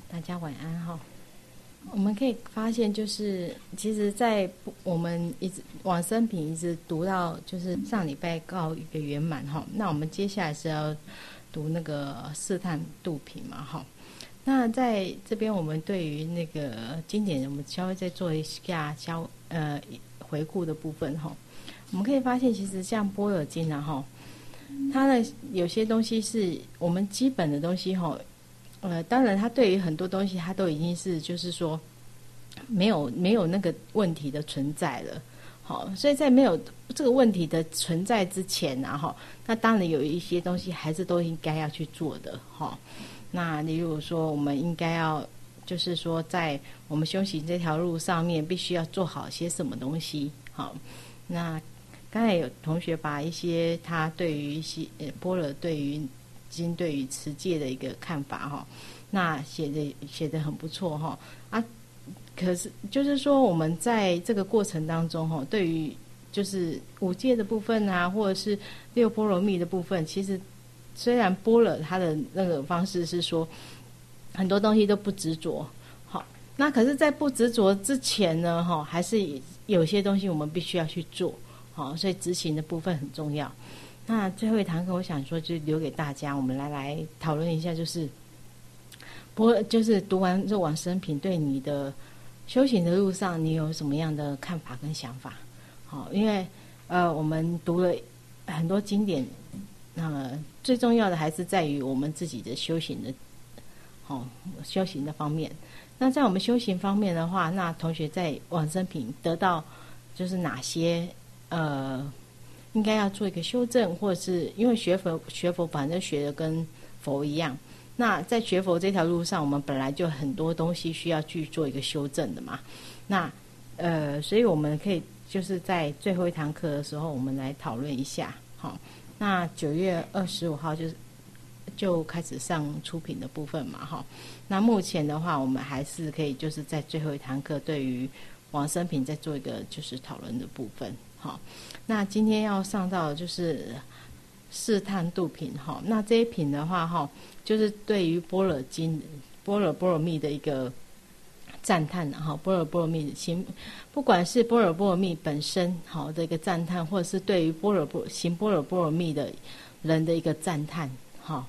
大家晚安哈。我们可以发现，就是其实，在我们一直往生品一直读到，就是上礼拜告一个圆满哈。那我们接下来是要读那个试探度品嘛哈。那在这边，我们对于那个经典，我们稍微再做一下回顾的部分哈。我们可以发现，其实像般若经啊哈，它的有些东西是我们基本的东西哈。当然，它对于很多东西，它都已经是就是说没有那个问题的存在了。好，所以在没有这个问题的存在之前啊，哈，那当然有一些东西还是都应该要去做的哈。那例如说，我们应该要就是说，在我们修行这条路上面，必须要做好些什么东西。好，那刚才有同学把一些他对于一些般若对于经对于持戒的一个看法哈，那写的很不错哈啊。可是就是说，我们在这个过程当中哈，对于就是五戒的部分啊，或者是六波罗蜜的部分，其实虽然般若它的那个方式是说很多东西都不执着，好，那可是，在不执着之前呢，哈，还是有些东西我们必须要去做，好，所以执行的部分很重要。那最后一堂课，我想说就留给大家，我们来讨论一下，就是就是读完这往生品，对你的修行的路上，你有什么样的看法跟想法？好，因为我们读了很多经典，最重要的还是在于我们自己的修行的，修行的方面。那在我们修行方面的话，那同学在往生品得到就是哪些应该要做一个修正，或者是因为学佛反正学的跟佛一样，那在学佛这条路上，我们本来就很多东西需要去做一个修正的嘛。那所以我们可以就是在最后一堂课的时候，我们来讨论一下。好，那9月25号就开始上出品的部分嘛，哈。那目前的话，我们还是可以就是在最后一堂课对于往生品再做一个就是讨论的部分。好，那今天要上到的就是试探度品哈。那这一品的话哈，就是对于般若经、般若蜜的一个赞叹哈。般若蜜行，不管是般若蜜本身好的一个赞叹，或者是对于行般若蜜的人的一个赞叹哈。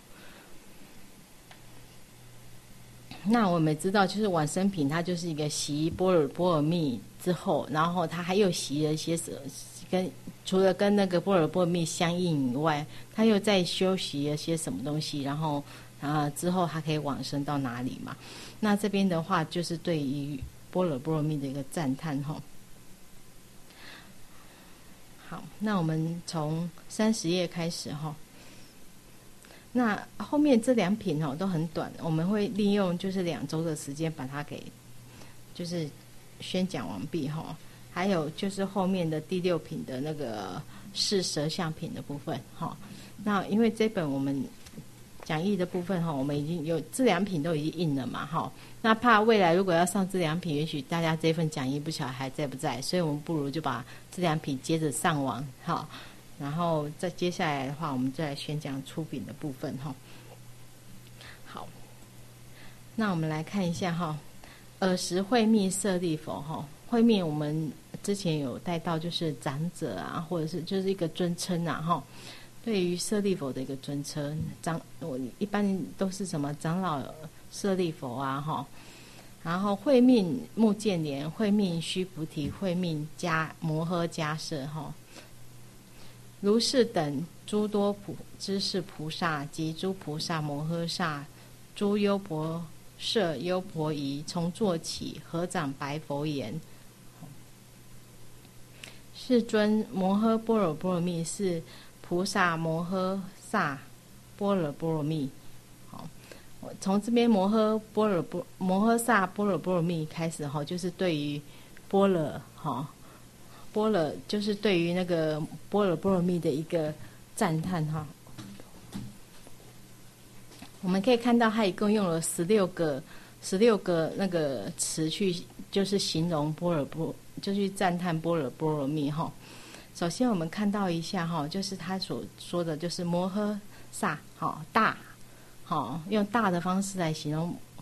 那我们知道，就是往生品，它就是一个习般若蜜之后，然后它还又习了一些除了跟那个般若蜜相应以外，它又在修习了些什么东西，然后之后它可以往生到哪里嘛？那这边的话，就是对于般若蜜的一个赞叹哈。好，那我们从30页开始哈。那后面这2品都很短，我们会利用就是2周的时间把它给就是宣讲完毕哈。还有就是后面的第6品的那个是舌相品的部分哈。那因为这本我们讲义的部分哈，我们已经有这2品都已经印了嘛哈。那怕未来如果要上这2品，也许大家这份讲义不晓得还在不在，所以我们不如就把这2品接着上完哈。然后再接下来的话，我们再来宣讲出品的部分哈。好，那我们来看一下哈，尔时会密舍利弗哈。会密我们之前有带到，就是长者啊，或者是就是一个尊称啊哈。对于舍利弗的一个尊称，我一般都是什么长老舍利弗啊哈。然后会命目犍连，会命须菩提，会命摩诃迦叶哈。如是等诸多知识菩萨及诸菩萨摩诃萨，诸优婆塞、优婆夷，从坐起，合掌白佛言：世尊，摩诃般若蜜是菩萨摩诃萨般若蜜。好，从这边摩诃萨般若蜜开始哈，就是对于般若哈。般若就是对于那个般若蜜的一个赞叹哈。我们可以看到，它一共用了16个那个词去，就是形容就去赞叹般若蜜哈。首先我们看到一下哈，就是他所说的就是摩诃萨大用大的方式来形容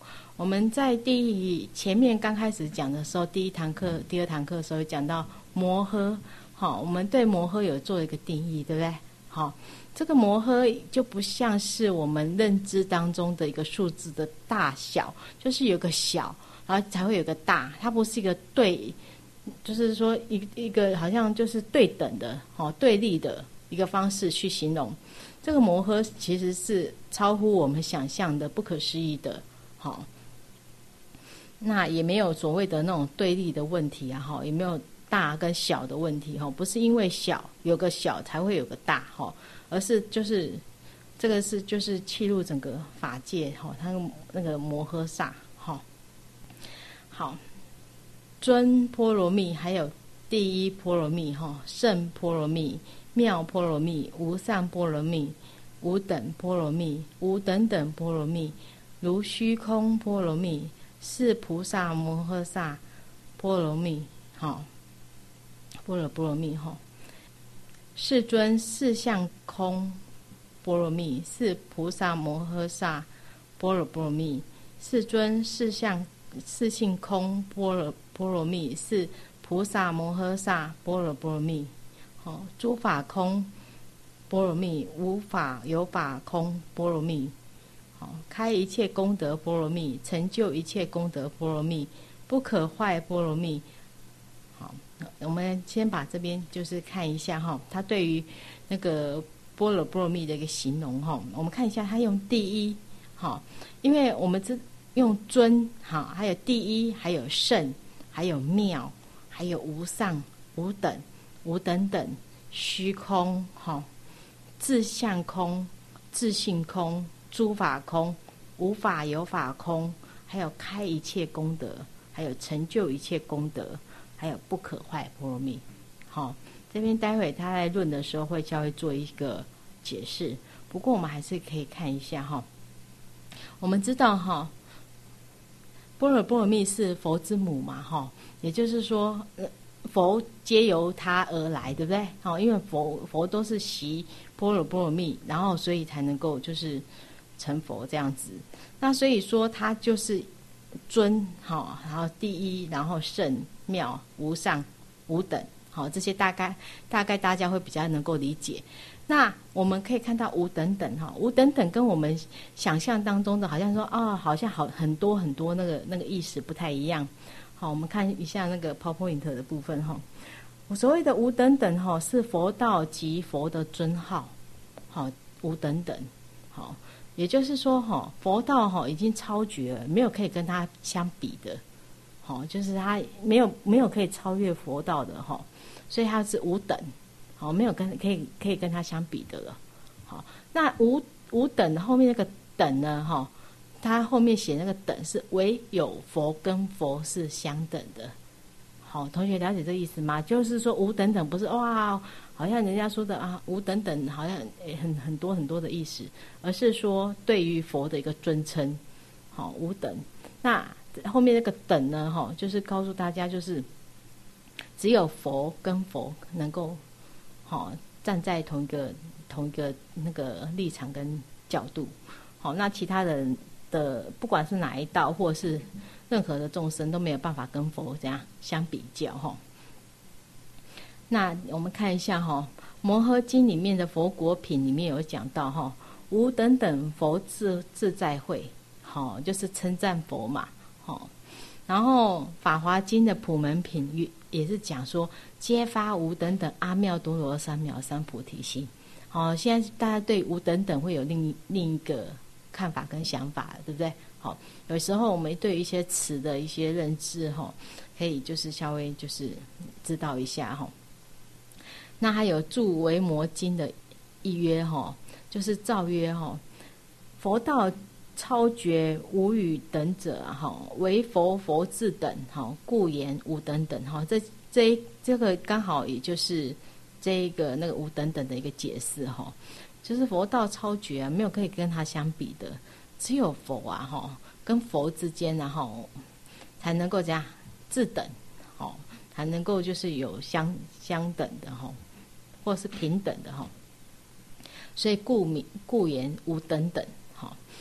我们在前面刚开始讲的时候，第一堂课、第二堂课的时候讲到摩诃，好，我们对摩诃有做一个定义，对不对？好，这个摩诃就不像是我们认知当中的一个数字的大小，就是有个小，然后才会有个大，它不是一个对，就是说一个好像就是对等的，对立的一个方式去形容。这个摩诃其实是超乎我们想象的、不可思议的，好。那也没有所谓的那种对立的问题啊，也没有大跟小的问题，不是因为小有个小才会有个大，而是就是这个是就是契入整个法界，它那个摩诃萨，好，尊波罗蜜，还有第一波罗蜜，胜波罗蜜、妙波罗蜜、无上波罗蜜、无等波罗蜜、无等等波罗蜜、如虚空波罗蜜、是菩萨摩诃萨波罗蜜，般若波罗蜜，世尊四相空波罗蜜，是菩萨摩诃萨般若波罗蜜，世尊四性空般若波罗蜜，是菩萨摩诃萨般若波罗蜜，诸法空波罗蜜，无法有法空波罗蜜，开一切功德波罗蜜，成就一切功德波罗蜜，不可坏波罗蜜。好，我们先把这边就是看一下它对于那个般若波罗蜜的一个形容我们看一下，它用第一因为我们用尊还有第一，还有胜，还有妙，还有无上、无等、无等等、虚空自相空、自性空、诸法空、无法有法空，还有开一切功德，还有成就一切功德，还有不可坏波罗蜜。这边待会他在论的时候会稍微做一个解释，不过我们还是可以看一下我们知道般若波罗蜜是佛之母嘛也就是说佛皆由他而来，对不对？因为佛都是习般若波罗蜜，然后所以才能够就是成佛这样子。那所以说他就是尊然后第一，然后胜、妙、无上、无等，这些大概大家会比较能够理解。那我们可以看到无等等无等等跟我们想象当中的好像说好像很多很多那个意思不太一样。我们看一下那个 PowerPoint 的部分我所谓的无等等是佛道及佛的尊号无等等也就是说佛道已经超绝了，没有可以跟它相比的就是它没有可以超越佛道的所以它是无等没有可以跟它相比的了那无等后面那个等呢它后面写那个等是唯有佛跟佛是相等的。同学了解这个意思吗？就是说无等等不是哇好像人家说的无等等好像很多很多的意思，而是说对于佛的一个尊称无等。那后面那个等呢就是告诉大家就是只有佛跟佛能够站在同一个那个立场跟角度那其他人的不管是哪一道或是任何的众生都没有办法跟佛这样相比较那我们看一下摩诃经里面的佛果品里面有讲到无等等佛自在会就是称赞佛嘛然后法华经的普门品也是讲说皆发无等等阿耨多罗三藐三菩提心。现在大家对无等等会有另一个看法跟想法，对不对？有时候我们对于一些词的一些认知可以就是稍微就是知道一下那还有著维摩经的一约就是诏曰佛道超绝无与等者唯佛自等故言无等等这个刚好也就是这一个那个无等等的一个解释就是佛道超绝没有可以跟他相比的，只有佛跟佛之间才能够这样自等才能够就是有相等的或是平等的所以故言无等等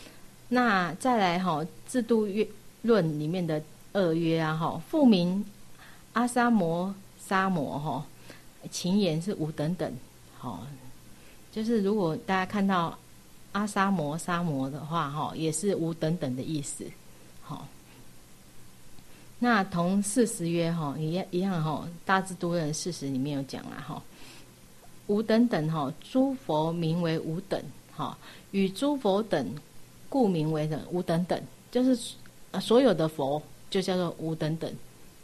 那再来制度论里面的二约啊复名阿沙摩沙摩情言是无等等就是如果大家看到阿沙摩沙摩的话也是无等等的意思那同40约一样大智度论40里面有讲啦无等等诸佛名为无等与诸佛等故名为的无等等，就是所有的佛就叫做无等等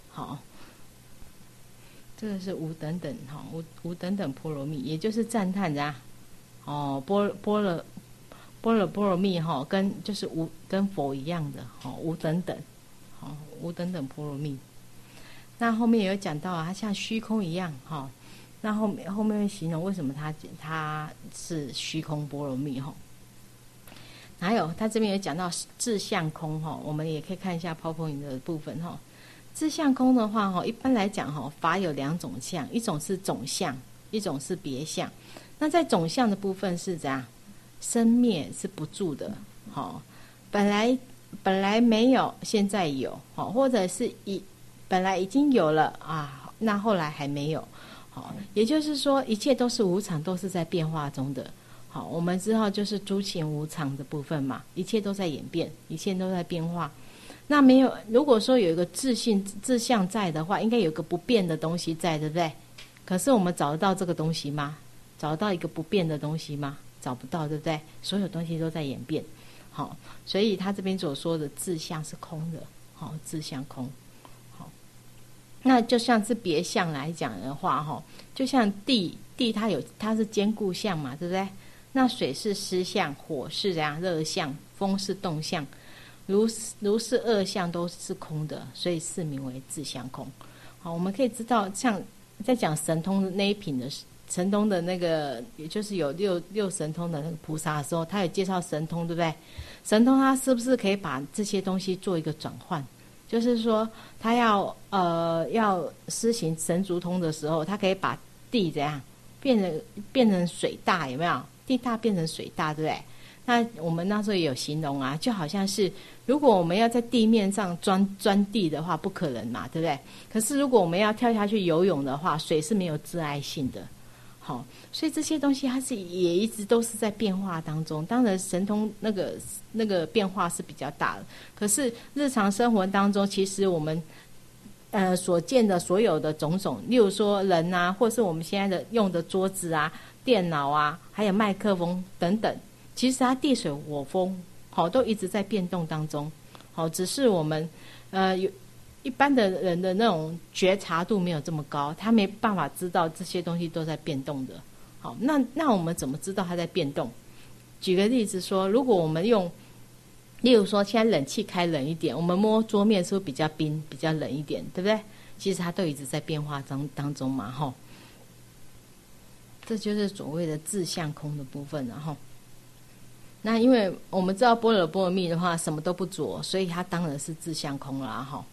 这个是无等等无等等波罗蜜，也就是赞叹的波罗蜜跟就是跟佛一样的无等等无等等波罗蜜。那后面有讲到它像虚空一样那后面会形容为什么它是虚空波罗蜜还有它这边有讲到自相空我们也可以看一下PowerPoint的部分自相空的话一般来讲法有2种相，一种是总相，一种是别相。那在总相的部分是怎样？生灭是不住的本来没有，现在有或者是本来已经有了那后来还没有也就是说一切都是无常，都是在变化中的我们知道就是诸行无常的部分嘛，一切都在演变，一切都在变化。那没有，如果说有一个自相在的话，应该有个不变的东西在，对不对？可是我们找得到这个东西吗？找得到一个不变的东西吗？找不到，对不对？所有东西都在演变所以他这边所说的自相是空的自相空那就像是别相来讲的话就像地它是坚固相嘛，对不对？那水是湿相，火是怎样热相，风是动相，如是二相都是空的，所以是名为自相空我们可以知道，像在讲神通的那一品的神通的那个，也就是有六神通的那个菩萨的时候，他有介绍神通，对不对？神通他是不是可以把这些东西做一个转换？就是说他要施行神足通的时候，他可以把地怎样变成水大，有没有？地大变成水大，对不对？那我们那时候也有形容就好像是如果我们要在地面上钻地的话，不可能嘛，对不对？可是如果我们要跳下去游泳的话，水是没有自爱性的所以这些东西它也一直都是在变化当中。当然神通那个变化是比较大的，可是日常生活当中，其实我们所见的所有的种种，例如说人或是我们现在的用的桌子电脑还有麦克风等等，其实它地水火风都一直在变动当中只是我们有一般的人的那种觉察度没有这么高，他没办法知道这些东西都在变动的那我们怎么知道它在变动？举个例子说，如果我们例如说现在冷气开冷一点，我们摸桌面是不是比较冰比较冷一点，对不对？其实它都一直在变化当中嘛这就是所谓的自相空的部分那因为我们知道般若波罗蜜的话什么都不着，所以它当然是自相空啦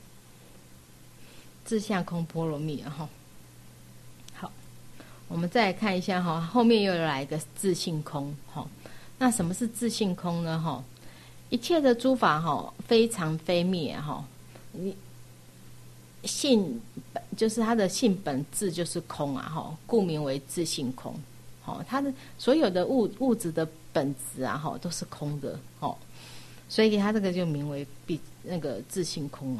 自相空波罗蜜好，我们再来看一下后面又来一个自性空那什么是自性空呢一切的诸法非常非灭性就是它的性本质就是空故名为自性空它的所有的物质的本质都是空的所以它这个就名为那个自性空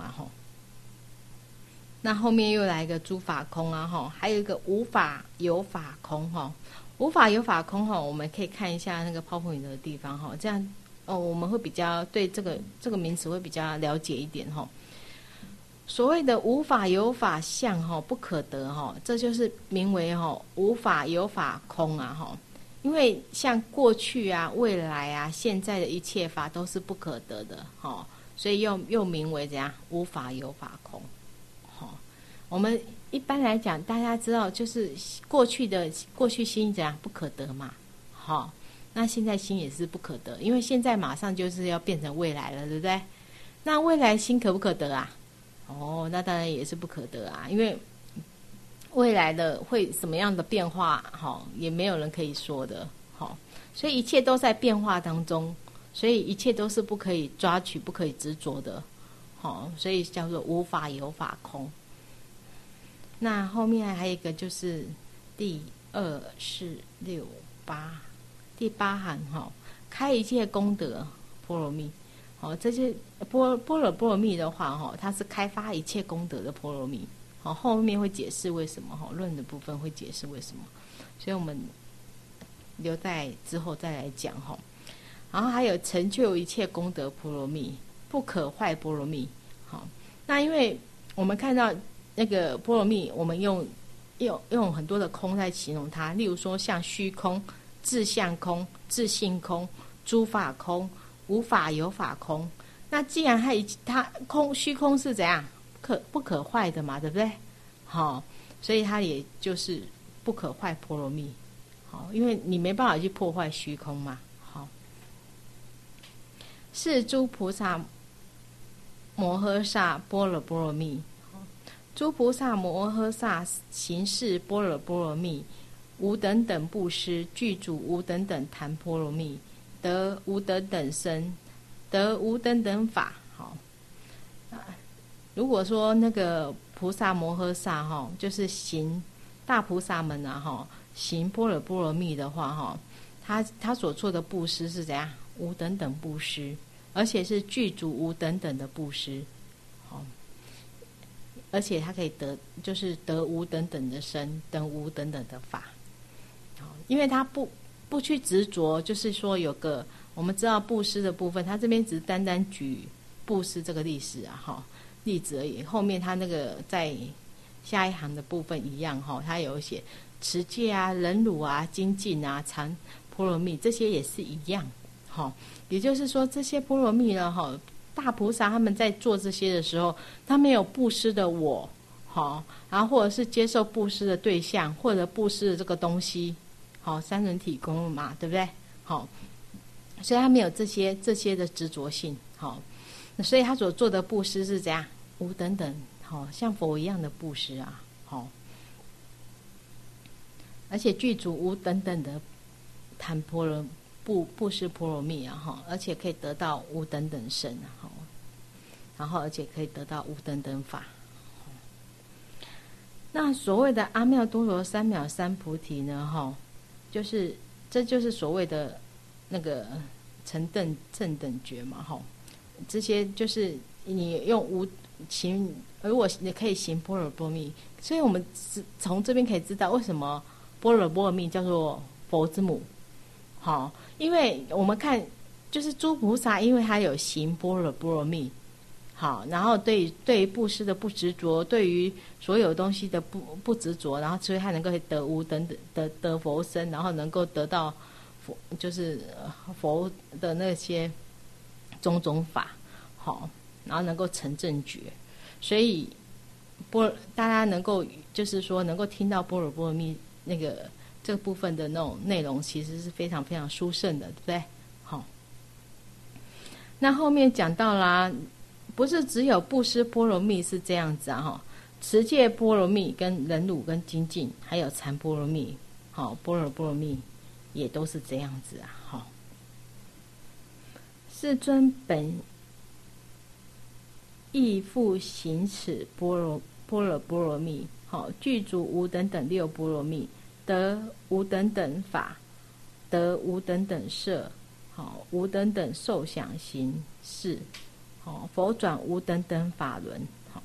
那后面又来一个诸法空还有一个无法有法空无法有法空我们可以看一下那个PowerPoint的地方这样我们会比较对这个名词会比较了解一点所谓的无法有法相不可得这就是名为无法有法空因为像过去未来现在的一切法都是不可得的所以又名为怎样无法有法空我们一般来讲大家知道就是过去心怎样不可得嘛那现在心也是不可得，因为现在马上就是要变成未来了，对不对？那未来心可不可得那当然也是不可得因为未来的会什么样的变化也没有人可以说的所以一切都在变化当中， 所以一切都是不可以抓取、不可以执着的，所以叫做无法有法空。那后面还有一个就是第2、4、6、8，第8行开一切功德波罗蜜。这些般若波罗蜜的话，它是开发一切功德的波罗蜜。后面会解释为什么，论的部分会解释为什么，所以我们留在之后再来讲。然后还有成就一切功德波罗蜜，不可坏波罗蜜。那因为我们看到那个波罗蜜，我们用很多的空在形容它，例如说像虚空、自相空、自性空、诸法空、无法有法空。那既然它虚空是怎样不可坏的嘛，对不对？所以它也就是不可坏波罗蜜。因为你没办法去破坏虚空嘛。是诸菩萨摩诃萨般若波罗蜜。诸菩萨摩诃萨行识般若波罗蜜，无等等布施，具足无等等谈波罗蜜，得无等等身，得无等等法。如果说那个菩萨摩诃萨就是行大菩萨们行般若波罗蜜的话他所做的布施是怎样？无等等布施，而且是具足无等等的布施。而且他可以就是得无等等的身，得无等等的法。因为他不去执着，就是说我们知道布施的部分，他这边只是单单举布施这个例子而已。后面他那个在下一行的部分一样他有写持戒啊、忍辱啊、精进啊、禅波罗蜜，这些也是一样。也就是说这些波罗蜜呢大菩萨他们在做这些的时候，他没有布施的我，然后或者是接受布施的对象，或者布施的这个东西，三轮体空嘛，对不对？所以他没有这些的执着性，所以他所做的布施是怎样？无等等，像佛一样的布施啊，而且具足无等等的谈波罗布施波罗蜜而且可以得到无等等身然后而且可以得到无等等法。那所谓的阿耨多罗三藐三菩提呢这就是所谓的那个成正等觉嘛这些就是你用如果你可以行般若波罗蜜，所以我们从这边可以知道为什么般若波罗蜜叫做佛之母。因为我们看就是诸菩萨，因为他有行般若波罗蜜，然后对于布施的不执着，对于所有东西的不执着，然后所以他能够得无等等得佛身，然后能够得到就是佛的那些种种法，然后能够成正觉。所以大家能够就是说能够听到般若波罗蜜这个部分的那种内容，其实是非常非常殊胜的，对不对？那后面讲到啦，不是只有布施波罗蜜是这样子持戒波罗蜜跟忍辱跟精进，还有禅波罗蜜，般若波罗蜜也都是这样子世尊本亦复行此般若波罗蜜，具足无等等六波罗蜜，得无等等法，得无等等色，无等等受想行识，佛转无等等法轮。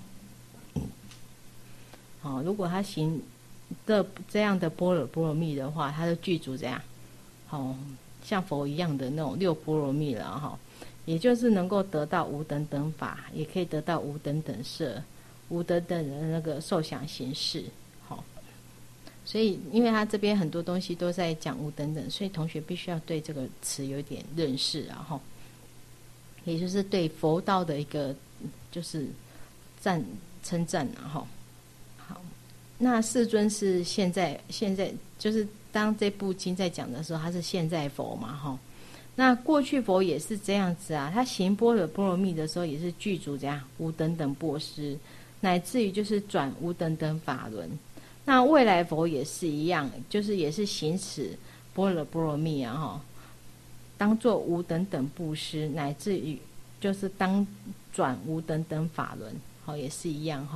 如果他行这样的般若波罗蜜的话，他的具足怎样？像佛一样的那种六波罗蜜了也就是能够得到无等等法，也可以得到无等等色，无等等的那个受想行识。所以因为他这边很多东西都在讲无等等，所以同学必须要对这个词有点认识也就是对佛道的一个就是称赞好，那世尊是现在就是当这部经在讲的时候，他是现在佛嘛那过去佛也是这样子他行般若波罗蜜的时候也是具足这样无等等布施，乃至于就是转无等等法轮。那未来佛也是一样，就是也是行持般若波罗蜜当作无等等布施，乃至于就是当转无等等法轮，也是一样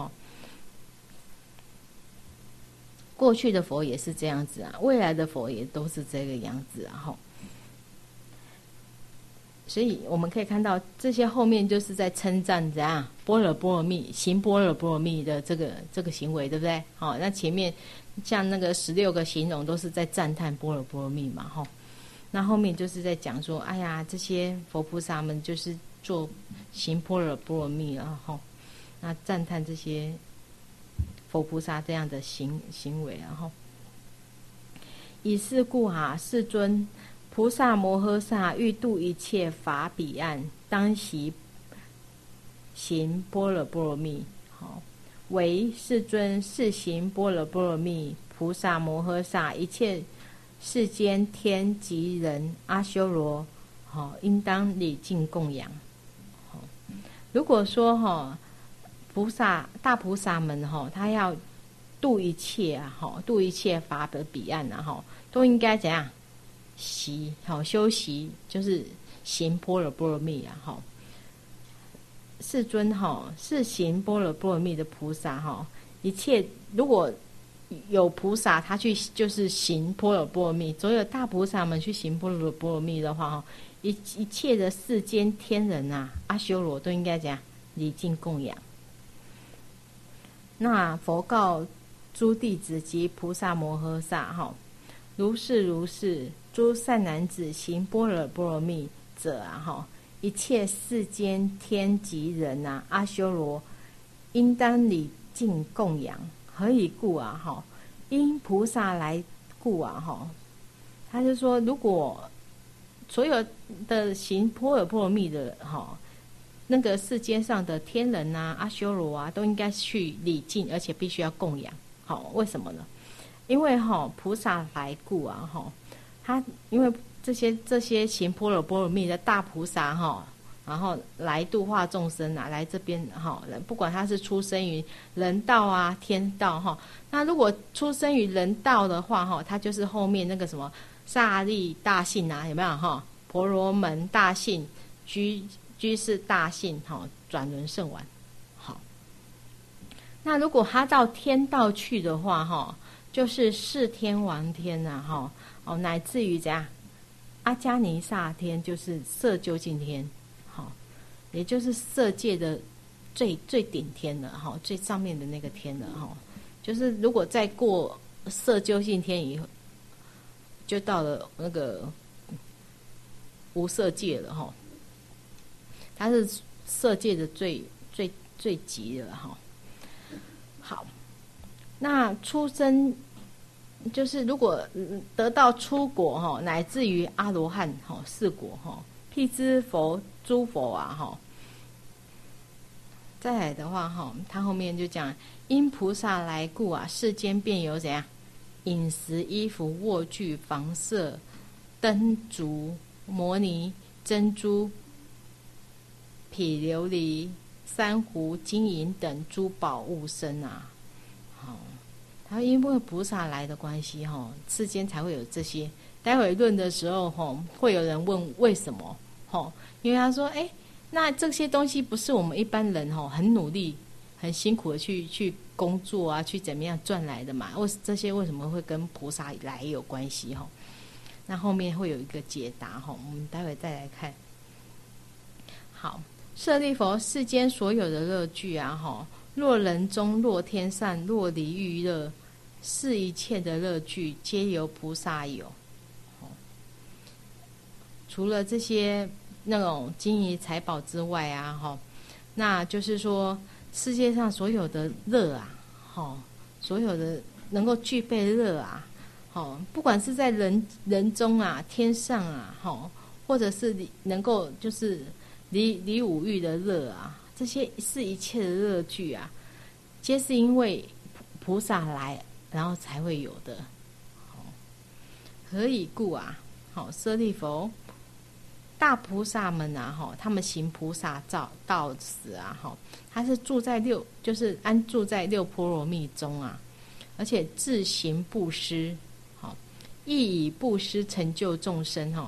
过去的佛也是这样子啊，未来的佛也都是这个样子啊所以我们可以看到这些后面就是在称赞怎样般若波罗蜜行般若波罗蜜的这个行为，对不对？那前面像那个16个形容都是在赞叹般若波罗蜜嘛那后面就是在讲说，哎呀，这些佛菩萨们就是做行般若波罗蜜了那赞叹这些佛菩萨这样的行为以是故世尊，菩萨摩诃萨欲度一切法彼岸，当习行般若波罗蜜。唯世尊是行般若波罗蜜，菩萨摩诃萨一切世间天及人阿修罗应当礼敬供养。如果说大菩萨们他要度一切度一切法的彼岸都应该怎样修习，就是行般若波罗蜜世尊是行般若波罗蜜的菩萨一切如果有菩萨他去就是行般若波罗蜜，所有大菩萨们去行般若波罗蜜的话一切的世间天人阿修罗都应该怎样礼敬供养。那佛告诸弟子及菩萨摩诃萨如是如是，诸善男子行般若波罗蜜者一切世间天及人阿修罗应当礼敬供养。何以故因菩萨来故他就说，如果所有的行般若波罗蜜的那个世间上的天人阿修罗都应该去礼敬，而且必须要供养为什么呢？因为菩萨来故他因为这些行般若波罗蜜的大菩萨然后来度化众生来这边不管他是出生于人道天道那如果出生于人道的话他就是后面那个什么萨利大信有没有婆罗门大信居士大信转轮圣王那如果他到天道去的话就是四天王天乃至于怎样阿迦尼萨天，就是色究竟天也就是色界的最顶天了最上面的那个天了就是如果再过色究竟天以后，就到了那个无色界了它是色界的最极了好，那出生就是如果得到出国乃至于阿罗汉四果辟支佛诸佛再来的话他后面就讲，因菩萨来故世间便有怎样饮食衣服卧具房舍灯烛摩尼珍珠毗琉璃珊瑚金银等诸宝物身他因为菩萨来的关系世间才会有这些。待会论的时候会有人问为什么因为他说那这些东西不是我们一般人很努力很辛苦的去工作去怎么样赚来的嘛，这些为什么会跟菩萨来有关系那后面会有一个解答我们待会再来看。好，舍利弗，世间所有的乐具若人中若天上若离欲乐，是一切的乐具皆由菩萨有除了这些那种金银财宝之外那就是说世界上所有的乐所有的能够具备乐不管是在人中天上或者是能够就是离五欲的乐这些是一切的乐具皆是因为菩萨来然后才会有的何以故舍利弗，大菩萨们他们行菩萨道时他是就是安住在六波罗蜜中而且自行布施亦以布施成就众生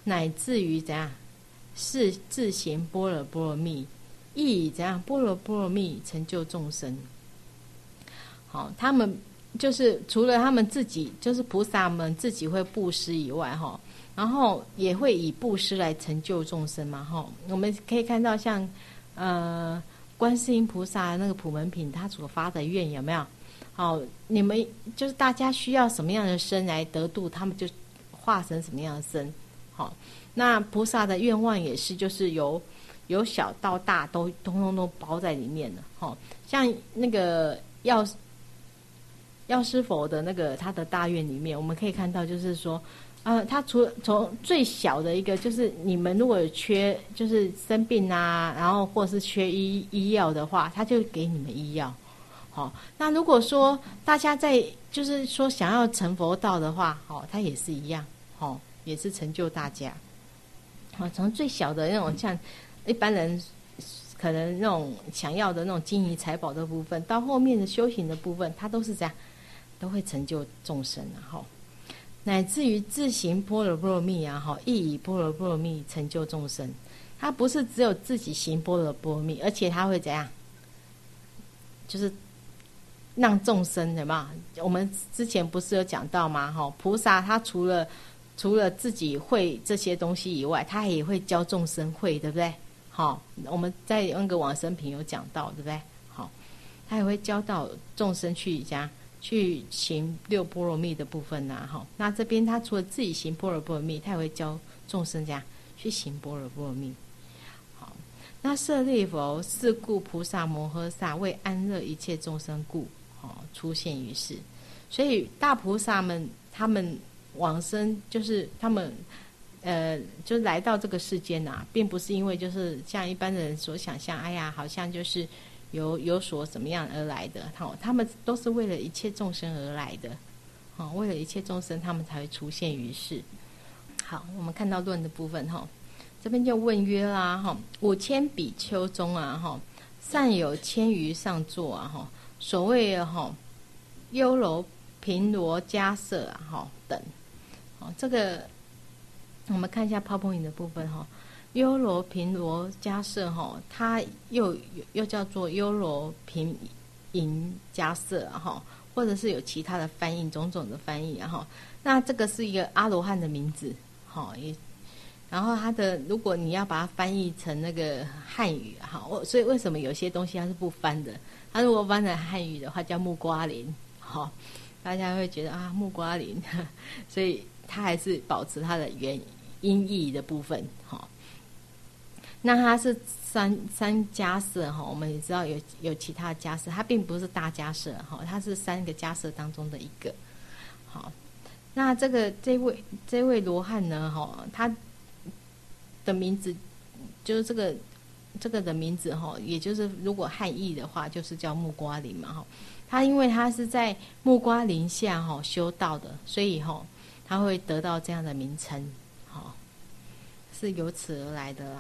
乃至于怎样是自行般若波罗蜜，亦以怎样般若波罗蜜成就众生。好，他们就是除了他们自己，就是菩萨们自己会布施以外，然后也会以布施来成就众生嘛，我们可以看到像观世音菩萨那个普门品，他所发的愿有没有？好，你们就是大家需要什么样的身来得度，他们就化成什么样的身。好，那菩萨的愿望也是，就是由小到大都通通都包在里面了。像那个药师佛的那个他的大愿里面，我们可以看到，就是说，他从最小的一个，就是你们如果有缺，就是生病啊，然后或是缺医药的话，他就给你们医药。好，那如果说大家在就是说想要成佛道的话，他也是一样，也是成就大家。好，从最小的那种像一般人可能那种想要的那种金银财宝的部分，到后面的修行的部分，它都是这样，都会成就众生乃至于自行般若波罗蜜亦以般若波罗蜜成就众生。他不是只有自己行般若波罗蜜，而且他会怎样？就是让众生，有没有？我们之前不是有讲到吗？菩萨他除了自己会这些东西以外，他也会教众生会，对不对？我们在那个往生品有讲到，对不对？他也会教导众生去行六波罗蜜的部分那这边他除了自己行般若波罗蜜，他也会教众生去行般若波罗蜜。好，那舍利弗，是故菩萨摩诃萨为安乐一切众生故，出现于世。所以大菩萨们他们往生，就是他们就来到这个世间并不是因为就是像一般人所想象，哎呀，好像就是有所怎么样而来的。他们都是为了一切众生而来的。为了一切众生，他们才会出现于世。好，我们看到论的部分这边就问曰啦，5000比丘中善有千余上座所谓优柔频罗迦舍等。这个我们看一下泡泡影的部分优柔频罗迦舍它又叫做优柔频盈迦舍或者是有其他的翻译，种种的翻译那这个是一个阿罗汉的名字然后它的，如果你要把它翻译成那个汉语所以为什么有些东西它是不翻的？它如果翻成汉语的话，叫木瓜林大家会觉得木瓜林所以它还是保持它的原音译的部分那它是三迦舍我们也知道有其他的迦舍，它并不是大迦舍它是3个迦舍当中的一个。好，那这位罗汉呢他的名字就是这个的名字也就是如果汉译的话，就是叫木瓜林嘛他因为他是在木瓜林下修道的，所以他会得到这样的名称是由此而来的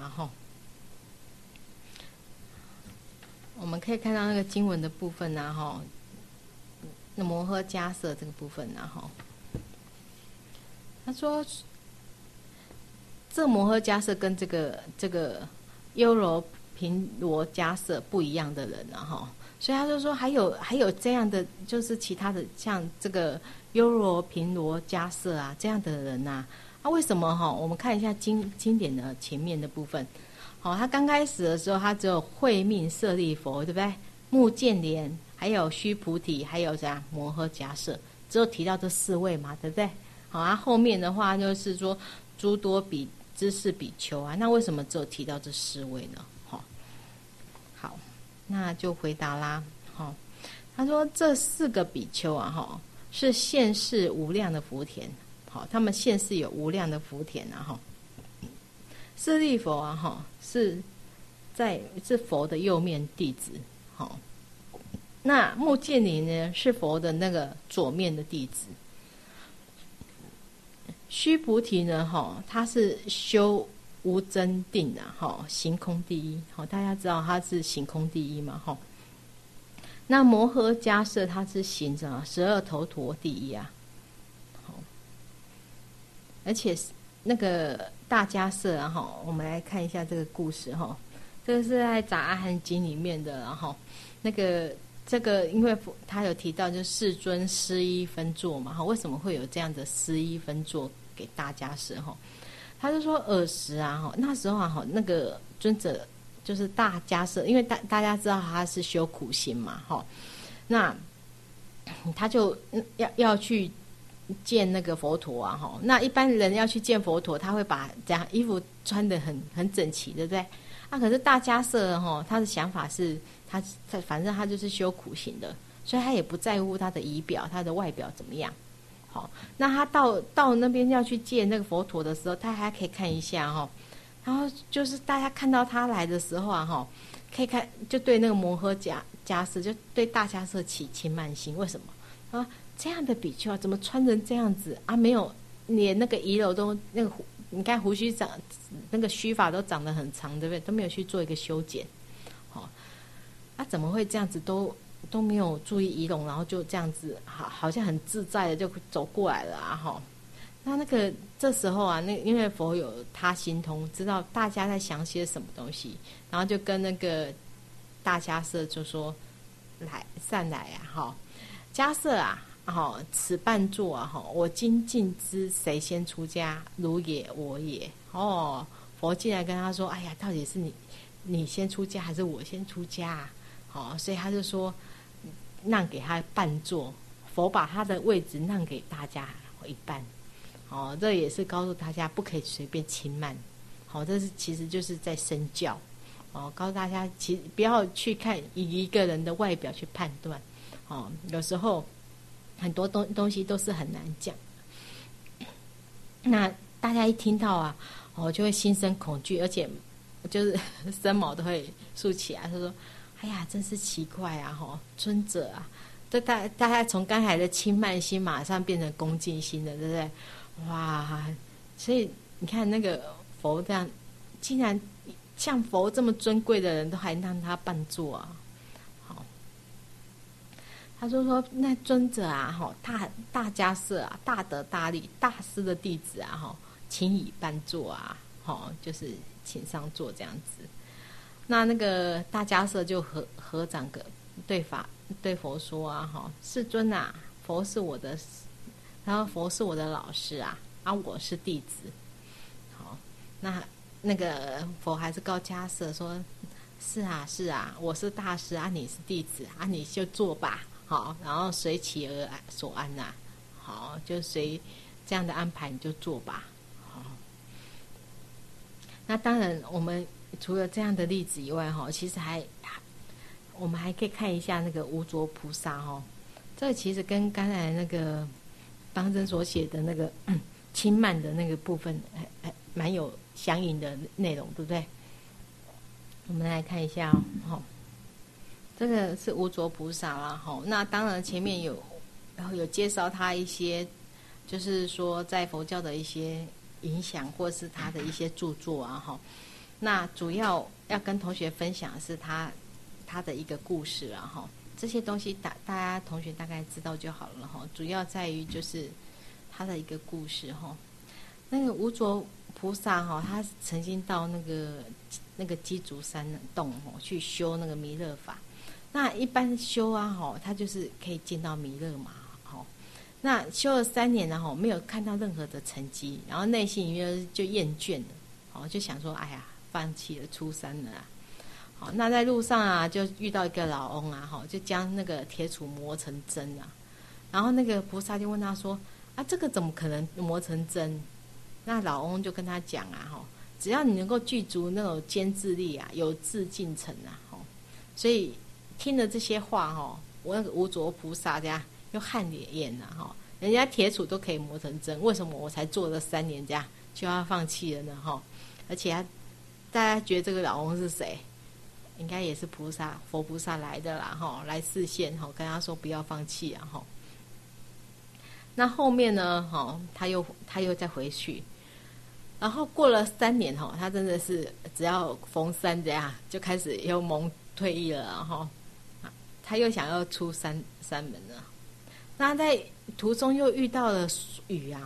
我们可以看到那个经文的部分那摩诃迦舍这个部分他说这摩诃迦舍跟这个优柔频罗迦舍不一样的人所以他就说还有这样的，就是其他的像这个优柔频罗迦舍这样的人为什么我们看一下经典的前面的部分他刚开始的时候，他只有慧命舍利弗，对不对？目犍连，还有须菩提，还有摩诃迦舍，只有提到这4位嘛，对不对？后面的话就是说诸多知识比丘那为什么只有提到这4位呢？好，那就回答啦。他说这4个比丘是现世无量的福田，他们现世有无量的福田舍利弗是佛的右面弟子那目犍连呢是佛的那个左面的弟子。须菩提呢他是修无真定行空第一大家知道他是行空第一嘛那摩诃迦舍他是行12头陀第一而且那个大迦叶啊哈，我们来看一下这个故事哈。这个是在《杂阿含经》里面的，然后这个，因为他有提到，就世尊施衣分座嘛，哈，为什么会有这样的施衣分座给大迦叶哈？他就说尔时啊，哈，那时候啊，哈，那个尊者就是大迦叶，因为大家知道他是修苦行嘛，哈，那他就要去见那个佛陀啊，哈，那一般人要去见佛陀，他会把这样衣服穿得很整齐，对不对？啊，可是大迦叶哈，他的想法是他反正他就是修苦行的，所以他也不在乎他的仪表、他的外表怎么样。好，那他到那边要去见那个佛陀的时候，他还可以看一下哈。然后就是大家看到他来的时候啊，哈，可以看就对那个摩诃迦叶就对大迦叶起轻慢心。为什么？啊，这样的比丘啊，怎么穿成这样子啊？没有连那个仪容都那个。你看胡须长，那个须发都长得很长，对不对？都没有去做一个修剪，好，怎么会这样子都没有注意仪容，然后就这样子，好像很自在的就走过来了啊，哈。那个这时候啊，因为佛有他心通，知道大家在想些什么东西，然后就跟那个大迦叶就说：“善来啊，哈，迦叶啊。”好，此半座啊，我今尽知谁先出家，如也我也。哦，佛竟然跟他说：“哎呀，到底是你先出家，还是我先出家啊？”好，所以他就说让给他半座，佛把他的位置让给大家一半。好，这也是告诉大家不可以随便轻慢。好，这是其实就是在身教。哦，告诉大家，其实不要去看以一个人的外表去判断。哦，有时候。很多东西都是很难讲，那大家一听到啊，就会心生恐惧，而且就是身毛都会竖起来。他说：“哎呀，真是奇怪啊！尊者啊，这大家从刚才的轻慢心，马上变成恭敬心了，对不对？哇！所以你看那个佛这样，竟然像佛这么尊贵的人都还让他伴坐啊！”他就说：“那尊者啊，大迦叶啊，大德大力，大师的弟子啊，请以伴坐啊，就是请上座这样子。那个大迦叶就合掌对佛说啊，世尊啊，佛是我的，然后佛是我的老师啊，我是弟子。好，那个佛还是告迦叶说：是啊，我是大师啊，你是弟子啊，你就坐吧。”好，然后随其而所安呐，好，就随这样的安排你就做吧。好，那当然，我们除了这样的例子以外，其实我们还可以看一下那个无着菩萨这个其实跟刚才那个方真所写的那个轻慢的那个部分，蛮有相应的内容，对不对？我们来看一下这个是无着菩萨啦，那当然前面有介绍他一些，就是说在佛教的一些影响，或是他的一些著作啊，那主要要跟同学分享的是他的一个故事啊，这些东西大家同学大概知道就好了主要在于就是他的一个故事那个无着菩萨他曾经到那个鸡足山洞去修那个弥勒法。那一般修啊，他就是可以见到弥勒嘛，那修了3年了没有看到任何的成绩，然后内心里面就厌倦了，就想说，哎呀，放弃了，出山了啊。好，那在路上啊，就遇到一个老翁啊，就将那个铁杵磨成针啊，然后那个菩萨就问他说，这个怎么可能磨成针？那老翁就跟他讲啊，只要你能够具足那种坚志力啊，有志进程啊，所以。听了这些话我那个无着菩萨这样又汗颜了人家铁杵都可以磨成针，为什么我才做了3年这样就要放弃了呢而且大家觉得这个老翁是谁？应该也是佛菩萨来的啦来示现跟他说不要放弃啊那后面呢他又再回去，然后过了3年他真的是只要逢山这样就开始又蒙退役了他又想要出山门了。那在途中又遇到了雨啊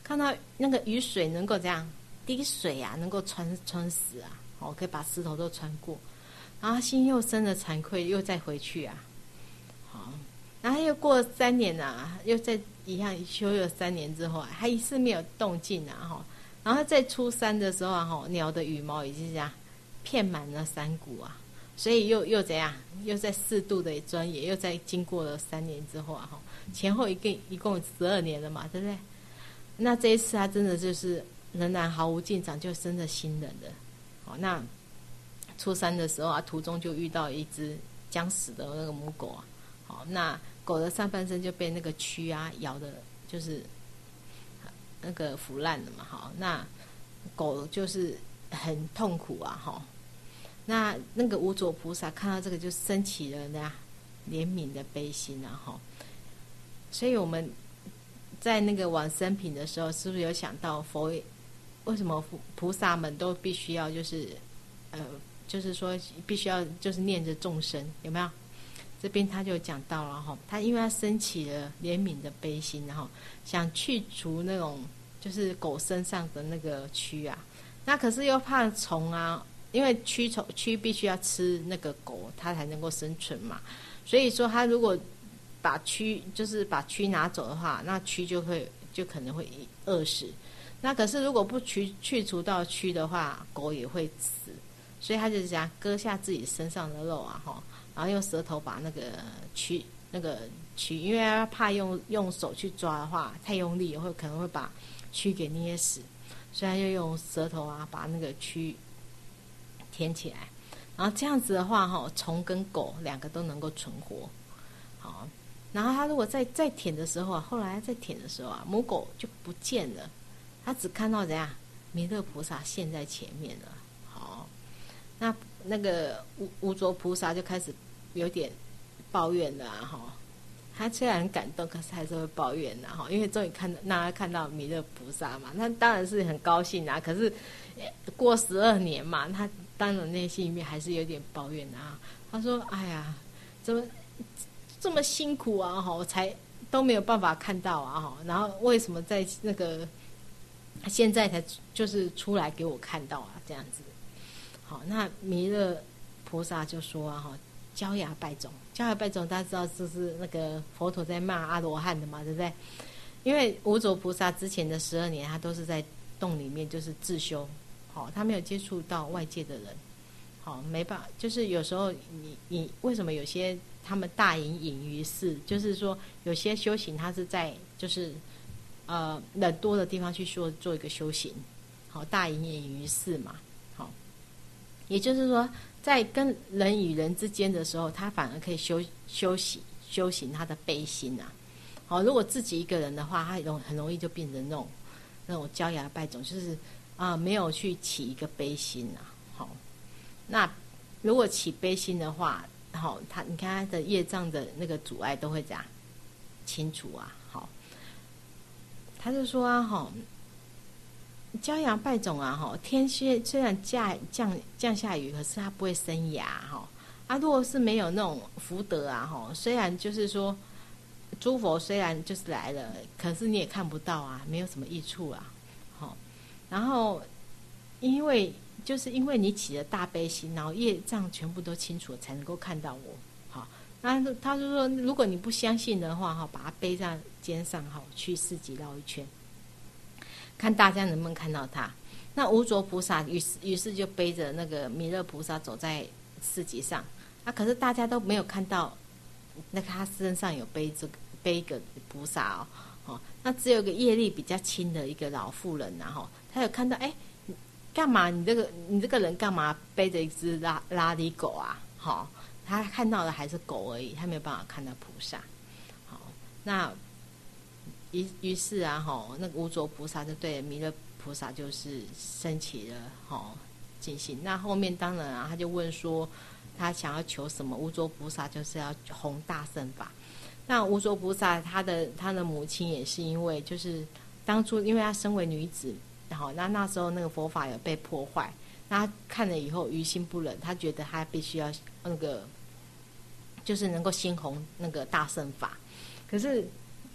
看到那个雨水能够这样滴水啊，能够穿死啊，可以把石头都穿过，然后心又生了惭愧，又再回去啊，好，然后又过了3年啊，又再一样休了3年之后啊，还一次没有动静啊，然后在初3的时候啊，鸟的羽毛已经这样遍满了山谷啊，所以又怎样，又在适度的钻研，又在经过了3年之后啊，前后一共12年了嘛，对不对？那这一次他真的就是仍然毫无进展，就真的心冷了。好，那初3的时候啊，途中就遇到一只将死的那个母狗啊。好，那狗的上半身就被那个蛆啊咬的，就是那个腐烂了嘛。好，那狗就是很痛苦啊。哈，那个无著菩萨看到这个就升起了那怜悯的悲心啊。哈，所以我们在那个往生品的时候，是不是有想到佛为什么菩萨们都必须要就是说必须要就是念着众生，有没有？这边他就讲到了哈，他因为他升起了怜悯的悲心，然后想去除那种就是狗身上的那个蛆啊，那可是又怕虫啊，因为蛆必须要吃那个狗，它才能够生存嘛，所以说他如果把蛆拿走的话，那蛆就可能会饿死。那可是如果不去除到蛆的话，狗也会死。所以他就想割下自己身上的肉啊，然后用舌头把那个蛆，因为他怕用手去抓的话太用力，可能会把蛆给捏死，所以他就用舌头啊把那个蛆舔起来，然后这样子的话，虫跟狗2个都能够存活。好，然后他如果在舔的时候啊，后来在舔的时候啊，母狗就不见了，他只看到怎样弥勒菩萨现在前面了。好，那个无著菩萨就开始有点抱怨了啊。他虽然很感动，可是还是会抱怨的，因为终于让他看到弥勒菩萨嘛，他当然是很高兴啊。可是过12年嘛，他当然内心里面还是有点抱怨啊。他说：“哎呀，怎么这么辛苦啊？我才都没有办法看到啊！然后为什么在那个现在才就是出来给我看到啊？这样子。”好，那弥勒菩萨就说啊，焦芽败种，大家知道这是那个佛陀在骂阿罗汉的嘛，对不对？因为无著菩萨之前的12年，他都是在洞里面就是自修，好，他没有接触到外界的人，好，没办法，就是有时候你为什么有些他们大隐于世，就是说有些修行他是在就是人多的地方去做一个修行，好，大隐于世嘛。也就是说，在跟人与人之间的时候，他反而可以修行他的悲心啊。好，如果自己一个人的话，他很容易就变成那种焦芽败种，就是没有去起一个悲心啊。好，那如果起悲心的话，好，你看他的业障的那个阻碍都会这样清除啊。好，他就说啊，焦芽败种啊，天虽然降下雨，可是它不会生芽如果是没有那种福德啊，虽然就是说诸佛虽然就是来了，可是你也看不到啊，没有什么益处啊。然后因为你起了大悲心，然后业障全部都清楚了，才能够看到我。好，那他就说，如果你不相信的话，把它背在肩上，去市集绕一圈。看大家能不能看到他。那无著菩萨于是就背着那个弥勒菩萨走在市集上，可是大家都没有看到那他身上有背一个菩萨那只有个业力比较轻的一个老妇人他有看到，干嘛你这个人干嘛背着一只拉力狗啊？他看到的还是狗而已，他没有办法看到菩萨。好，那于是那个无著菩萨就对弥勒菩萨就是升起了敬心。那后面当然他就问说他想要求什么，无著菩萨就是要弘大乘法。那无著菩萨他的母亲也是因为就是当初因为他身为女子，那时候那个佛法有被破坏，那他看了以后于心不忍，他觉得他必须要就是能够兴弘那个大乘法。可是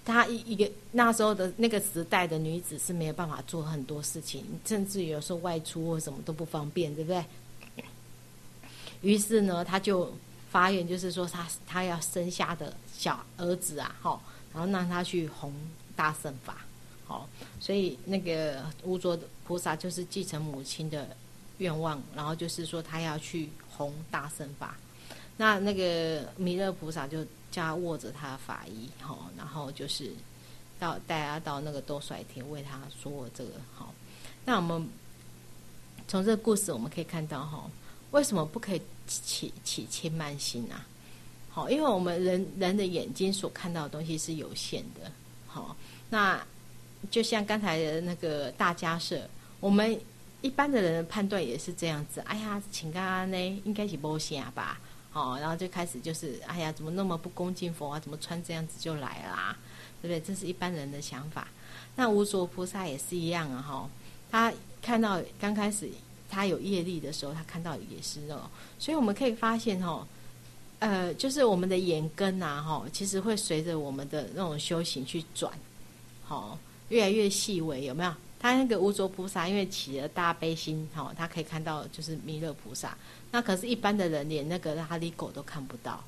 她一个那时候的那个时代的女子是没有办法做很多事情，甚至有时候外出或什么都不方便，对不对？于是呢，她就发愿，就是说她要生下的小儿子啊，然后让他去弘大乘法，所以那个无着菩萨就是继承母亲的愿望，然后就是说他要去弘大乘法。那个弥勒菩萨就叫他握着他的法衣，然后就是带他到那个兜率天为他说这个。那我们从这个故事我们可以看到，为什么不可以起轻慢心啊？因为我们人的眼睛所看到的东西是有限的。那就像刚才的那个大家舍，我们一般的人的判断也是这样子，哎呀，请刚刚呢应该是没啥吧，然后就开始就是哎呀，怎么那么不恭敬佛啊，怎么穿这样子就来啦，对不对？这是一般人的想法。那无着菩萨也是一样啊，他看到刚开始他有业力的时候，他看到也是所以我们可以发现就是我们的眼根啊，其实会随着我们的那种修行去转，越来越细微，有没有？他那个无着菩萨因为起了大悲心，他可以看到就是弥勒菩萨。那可是一般的人连那个哈利狗都看不到，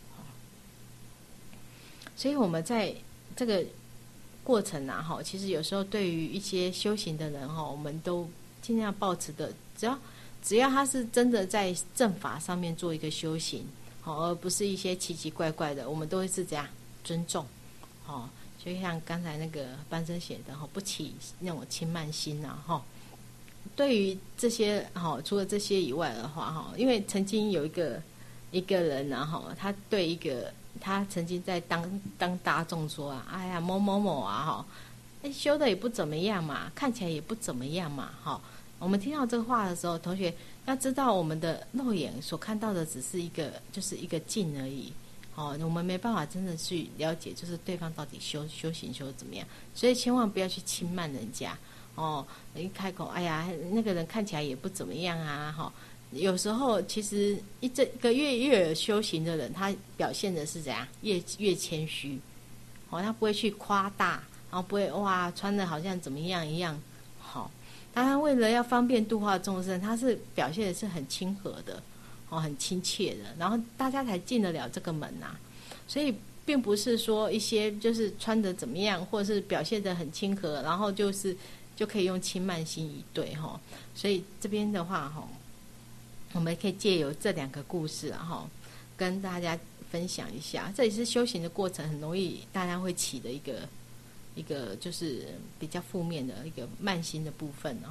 所以我们在这个过程啊，其实有时候对于一些修行的人我们都尽量抱持的，只要他是真的在正法上面做一个修行，而不是一些奇奇怪怪的，我们都会是这样尊重，就像刚才那个班生写的，不起那种轻慢心啊，对于这些除了这些以外的话，因为曾经有一个人啊，他对一个他曾经在当大众说啊，哎呀某某某啊修的也不怎么样嘛，看起来也不怎么样嘛，我们听到这个话的时候，同学要知道我们的肉眼所看到的只是就是一个境而已，我们没办法真的去了解就是对方到底修行修得怎么样，所以千万不要去轻慢人家一开口哎呀那个人看起来也不怎么样啊，有时候其实这个越有修行的人，他表现的是怎样越谦虚，他不会去夸大，然后不会哇穿的好像怎么样一样，当然为了要方便度化众生，他是表现的是很亲和的，很亲切的，然后大家才进得了这个门啊。所以并不是说一些就是穿得怎么样，或者是表现得很亲和，然后就可以用轻慢心以对所以这边的话我们可以借由这两个故事跟大家分享一下，这也是修行的过程很容易大家会起的一个就是比较负面的一个慢心的部分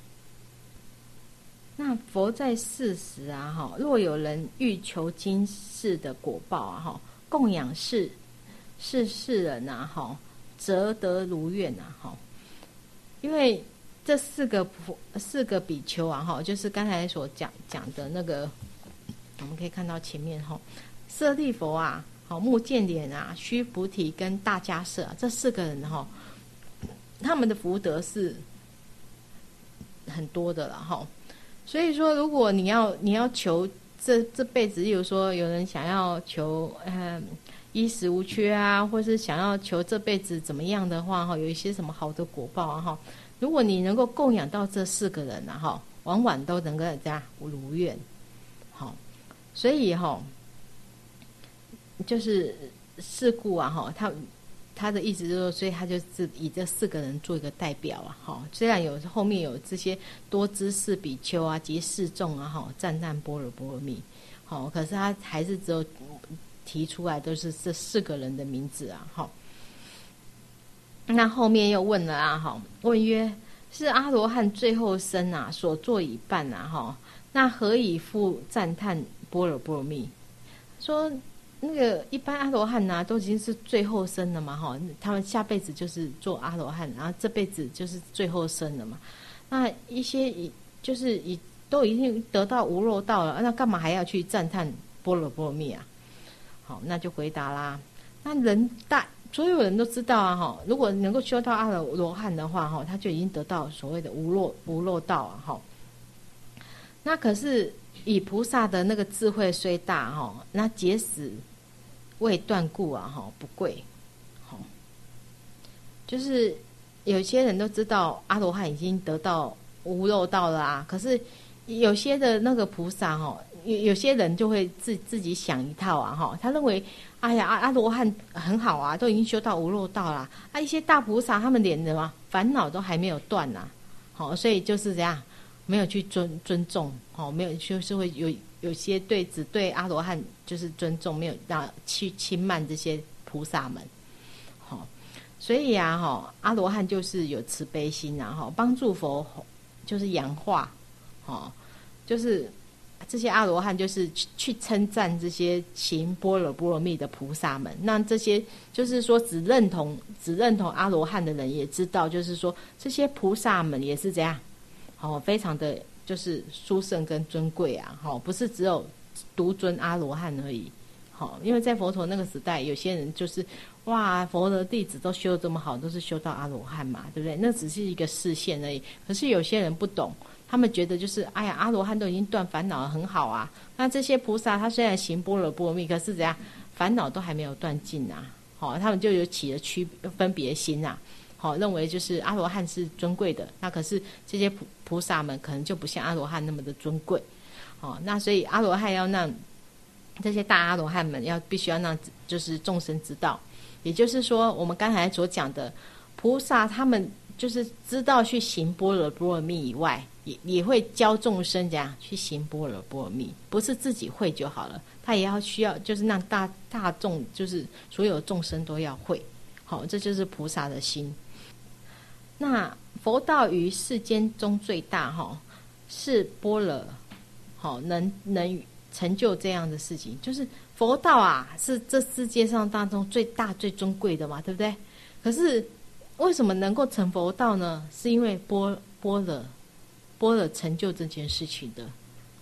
那佛在世时若有人欲求今世的果报供养世人则得如愿因为这四个比丘就是刚才所讲的那个，我们可以看到前面舍利佛目犍连须菩提跟大迦叶这四个人他们的福德是很多的了所以说如果你要求这辈子，例如说有人想要求衣食无缺啊，或是想要求这辈子怎么样的话有一些什么好的果报如果你能够供养到这四个人往往都能够这样如愿所以就是事故他的意思就是说，所以他就是以这四个人做一个代表虽然后面有这些多知识比丘及士众赞叹般若波罗蜜可是他还是只有提出来都是这四个人的名字那后面又问了问曰：是阿罗汉最后生所做已半那何以复赞叹般若波罗蜜？说那个一般阿罗汉都已经是最后生了嘛他们下辈子就是做阿罗汉，然后这辈子就是最后生了嘛。那一些就是都已经得到无漏道了，那干嘛还要去赞叹般若波罗蜜啊？好，那就回答啦。那所有人都知道如果能够修到阿罗汉的话他就已经得到所谓的无漏道那可是以菩萨的那个智慧虽大那结使未断故不贵就是有些人都知道阿罗汉已经得到无漏道了啊，可是有些的那个菩萨有些人就会自己想一套啊他认为哎呀阿罗汉很好啊，都已经修到无漏道啦，一些大菩萨他们连什么烦恼都还没有断啊，所以就是这样没有去尊重没有就是会有些只对阿罗汉就是尊重，没有让去轻慢这些菩萨们所以阿罗汉就是有慈悲心啊帮助佛就是扬化就是这些阿罗汉就是去称赞这些行般若波罗蜜的菩萨们，那这些就是说只认同阿罗汉的人也知道，就是说这些菩萨们也是这样非常的就是殊胜跟尊贵啊不是只有独尊阿罗汉而已因为在佛陀那个时代，有些人就是哇佛的弟子都修得这么好，都是修到阿罗汉嘛，对不对？那只是一个视线而已，可是有些人不懂，他们觉得就是哎呀阿罗汉都已经断烦恼了很好啊，那这些菩萨他虽然行般若波罗蜜，可是怎样烦恼都还没有断尽啊他们就有起了分别心啊认为就是阿罗汉是尊贵的，那可是这些菩萨们可能就不像阿罗汉那么的尊贵那所以阿罗汉要让这些大阿罗汉们必须要让就是众生知道，也就是说我们刚才所讲的菩萨他们就是知道去行般若波罗蜜以外，也会教众生这样去行般若波罗蜜，不是自己会就好了，他也需要就是让大众就是所有众生都要会这就是菩萨的心。那佛道于世间中最大是般若能成就这样的事情，就是佛道啊是这世界上当中最大最尊贵的嘛，对不对？可是为什么能够成佛道呢？是因为般若成就这件事情的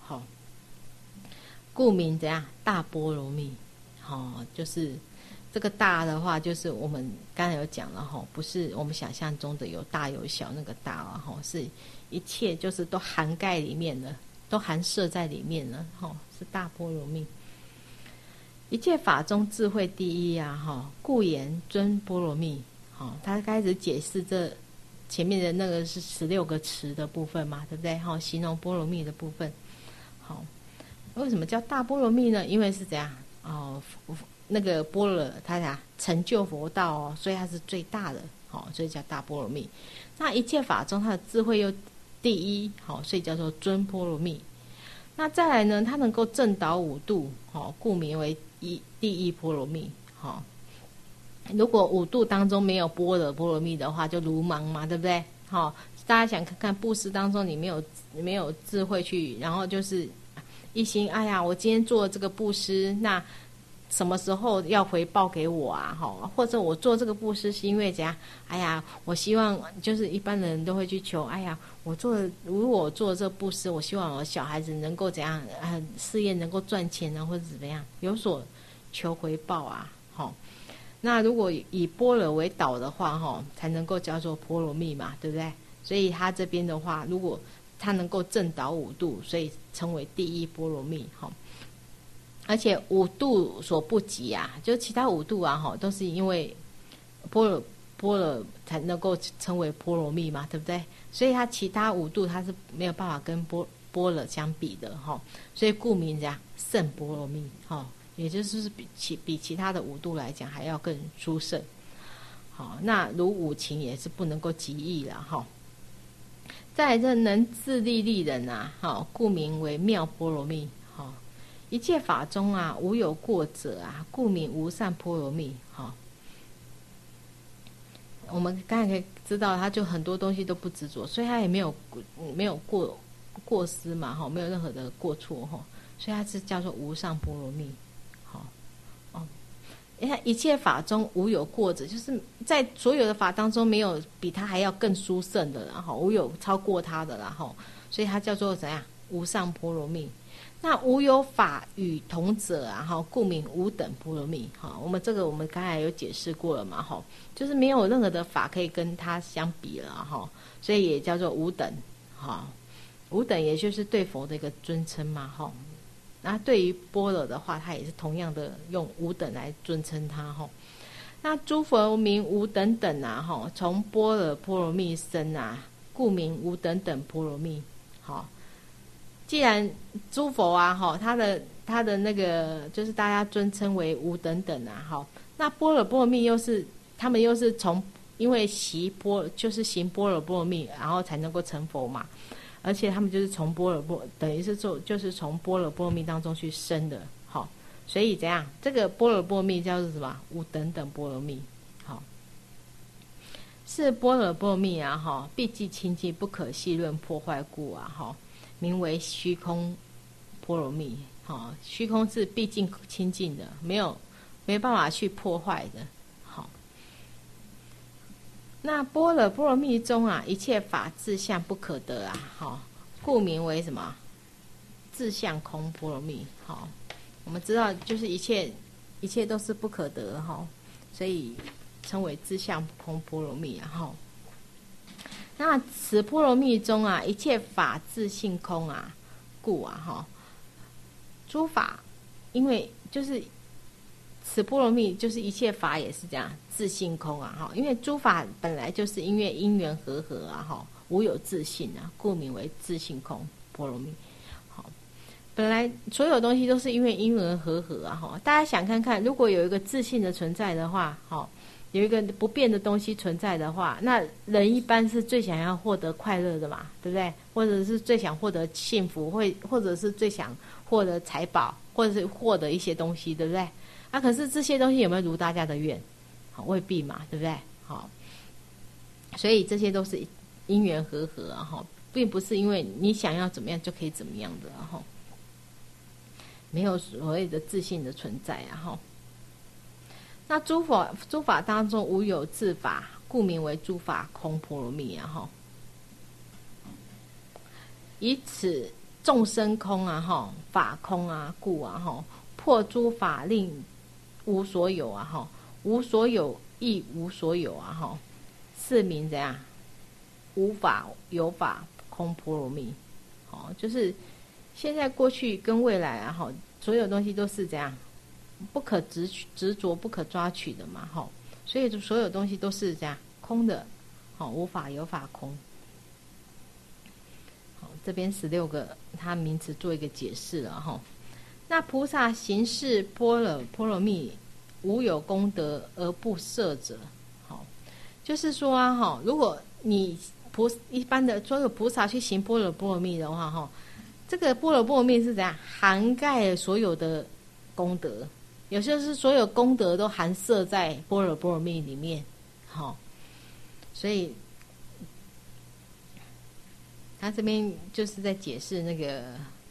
故名怎样大般若蜜就是这个大的话就是我们刚才有讲了不是我们想象中的有大有小那个大了是一切就是都涵盖里面了，都含摄在里面了是大般若蜜。一切法中智慧第一啊故言尊般若蜜他开始解释这前面的那个是16个词的部分嘛，对不对形容般若蜜的部分为什么叫大般若蜜呢？因为是怎样那个般若它成就佛道所以它是最大的所以叫大般若蜜。那一切法中它的智慧又第一所以叫做尊般若蜜。那再来呢，它能够正导五度故名为第一般若蜜如果五度当中没有般若蜜的话就如盲嘛，对不对大家想看看布施当中你没有智慧去，然后就是一心哎呀我今天做这个布施，那什么时候要回报给我啊或者我做这个布施是因为怎样哎呀我希望就是一般人都会去求哎呀如果我做这个布施，我希望我小孩子能够怎样事业能够赚钱或者怎么样有所求回报啊那如果以般若为导的话才能够叫做般若蜜嘛，对不对？所以他这边的话如果他能够正导五度，所以称为第一般若蜜而且五度所不及啊，就其他五度啊都是因为般若才能够称为般若蜜嘛，对不对？所以它其他五度它是没有办法跟般若相比的所以顾名这样胜般若蜜也就是比其他的五度来讲还要更殊胜那如五情也是不能够及义了再来这能自利利人啊故名为妙般若蜜一切法中啊无有过者啊故名无上般若蜜我们刚才可以知道他就很多东西都不执着，所以他也没有过失嘛没有任何的过错所以他是叫做无上般若蜜一切法中无有过者，就是在所有的法当中没有比他还要更殊胜的无有超过他的所以他叫做怎样无上般若蜜。那无有法与同者故名无等般若蜜我们这个我们刚才有解释过了嘛就是没有任何的法可以跟它相比了所以也叫做无等无等也就是对佛的一个尊称嘛那对于般若的话，它也是同样的用无等来尊称它那诸佛名无等等啊，哈，从般若波罗蜜生啊，故名无等等波罗蜜。好，既然诸佛啊，哈，他的那个就是大家尊称为无等等啊，哈，那般若波罗蜜他们又是从因为就是行般若波罗蜜，然后才能够成佛嘛，而且他们就是从等于是就是从般若波罗蜜当中去生的，好，所以怎样？这个般若波罗蜜叫做什么？无等等波罗蜜，好，是般若波罗蜜啊，哈，毕竟清净，不可细论破坏故啊，哈，名为虚空波罗蜜，好，虚空是毕竟清净的，没办法去破坏的。那般若波罗蜜中啊，一切法自相不可得啊，好，故名为什么？自相空波罗蜜。好，我们知道就是一切都是不可得哈，所以称为自相空波罗蜜啊。哈，那此波罗蜜中啊，一切法自性空啊，故啊哈，诸法因为就是此波罗蜜就是一切法也是这样自性空啊，哈，因为诸法本来就是因为因缘和合啊，哈，无有自性啊，故名为自性空波罗蜜。好，本来所有东西都是因为因缘和合啊，哈，大家想看看，如果有一个自性的存在的话，好，有一个不变的东西存在的话，那人一般是最想要获得快乐的嘛，对不对？或者是最想获得幸福，或者是最想获得财宝，或者是获得一些东西，对不对？啊，可是这些东西有没有如大家的愿？好，未必嘛，对不对？好，所以这些都是因缘和合啊，哈，并不是因为你想要怎么样就可以怎么样的啊，哈，没有所谓的自性的存在啊，哈。那诸法当中无有自法，故名为诸法空波罗蜜啊，哈。以此众生空啊，哈，法空啊，故啊，哈，破诸法令无所有啊，哈，无所有亦无所有啊，哈，是名怎样？无法有法空波罗蜜。好，就是现在、过去跟未来啊，哈，所有东西都是怎样？不可执着、不可抓取的嘛，哈，所以所有东西都是这样空的，好，无法有法空。好，这边16个它名词做一个解释了哈。那菩萨行事般若波罗蜜，无有功德而不摄者。好，就是说啊，哈，如果你一般的所有菩萨去行般若波罗蜜的话，哈，这个般若波罗蜜是怎样涵盖所有的功德？有些是所有功德都含摄在般若波罗蜜里面，好，所以他这边就是在解释那个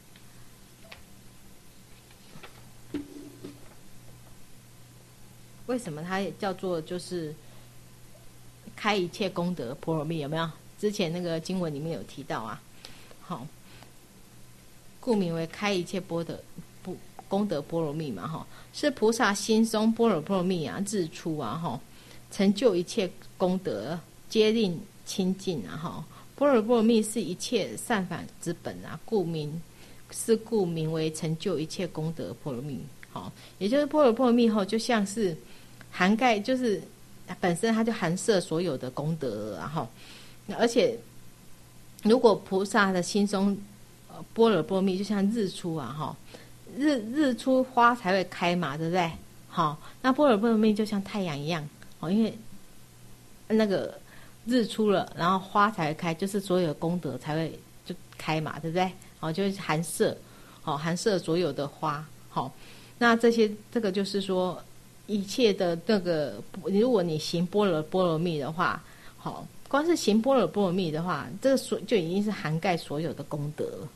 为什么它也叫做就是开一切功德波罗蜜，有没有？之前那个经文里面有提到啊，好，故名为开一切功德波罗蜜嘛，哈，是菩萨心中般若波罗蜜啊，日出啊，哈，成就一切功德，皆令清净啊，哈。般若波罗蜜是一切善法之本啊，故名为成就一切功德波罗蜜。好，也就是般若波罗蜜后，就像是涵盖，就是本身它就含摄所有的功德啊，哈。而且，如果菩萨的心中般若波罗蜜就像日出啊，哈。日出花才会开嘛，对不对？好，那般若波罗蜜就像太阳一样，好，因为那个日出了，然后花才会开，就是所有的功德才会就开嘛，对不对？好，就是含摄，好，含摄所有的花，好，那这个就是说一切的那个，如果你行般若波罗蜜的话，好，光是行般若波罗蜜的话，这个就已经是涵盖所有的功德了。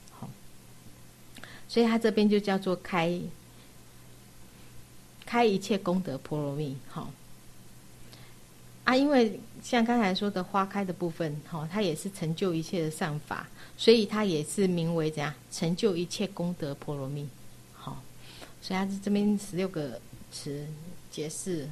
所以它这边就叫做开一切功德波罗蜜，好啊，因为像刚才说的花开的部分，好，它也是成就一切的善法，所以它也是名为怎样成就一切功德波罗蜜，好，所以它这边16个词解释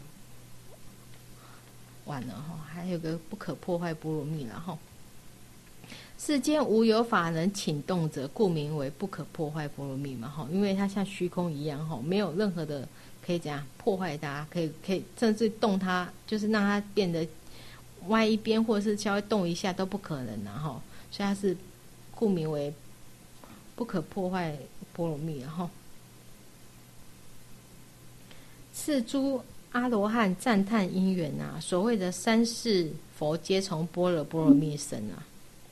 完了哈，还有个不可破坏波罗蜜了哈。世间无有法能请动者，故名为不可破坏波罗蜜嘛，哈，因为它像虚空一样哈，没有任何的可以怎样破坏它，可以甚至动它，就是让它变得歪一边，或者是稍微动一下都不可能啊哈。所以它是故名为不可破坏波罗蜜，然后是诸阿罗汉赞叹因缘啊，所谓的三世佛皆从般若波罗蜜生啊。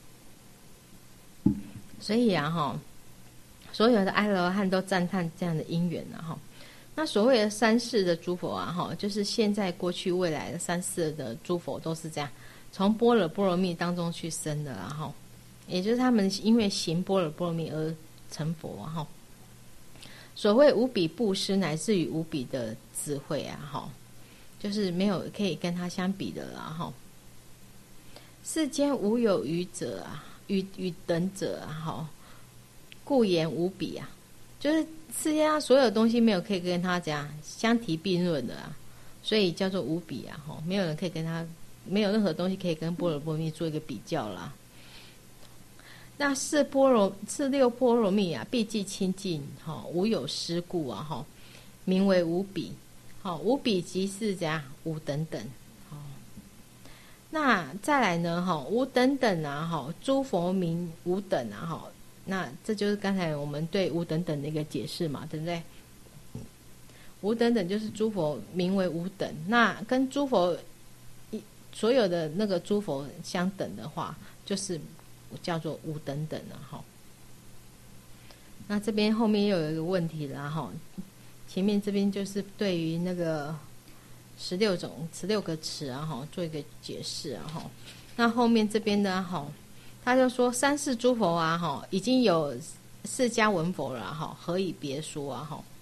所以啊哈，所有的阿罗汉都赞叹这样的因缘啊哈。那所谓的三世的诸佛啊哈，就是现在、过去、未来的三世的诸佛都是这样，从般若波罗蜜当中去生的啊哈。也就是他们因为行般若波罗蜜而成佛啊哈。所谓无比布施，乃至于无比的智慧啊哈，就是没有可以跟他相比的啦哈。世间无有余者啊，余等者啊哈，故言无比啊，就是世界上所有东西没有可以跟他这样相提并论的啊，所以叫做无比啊哈，没有人可以跟他，没有任何东西可以跟般若波罗蜜做一个比较啦。那四六波罗蜜啊，毕竟清净哈，无有失故啊哈，名为无比。好，无比即是怎样无等等。好，那再来呢哈，无等等啊哈，诸佛名无等啊哈，那这就是刚才我们对无等等的一个解释嘛，对不对？无等等就是诸佛名为无等，那跟诸佛所有的那个诸佛相等的话，就是叫做无等等了哈。那这边后面又有一个问题了哈，前面这边就是对于那个16个词啊哈做一个解释啊哈。那后面这边呢哈，他就说三世诸佛啊哈，已经有释迦文佛了哈，何以别说啊哈。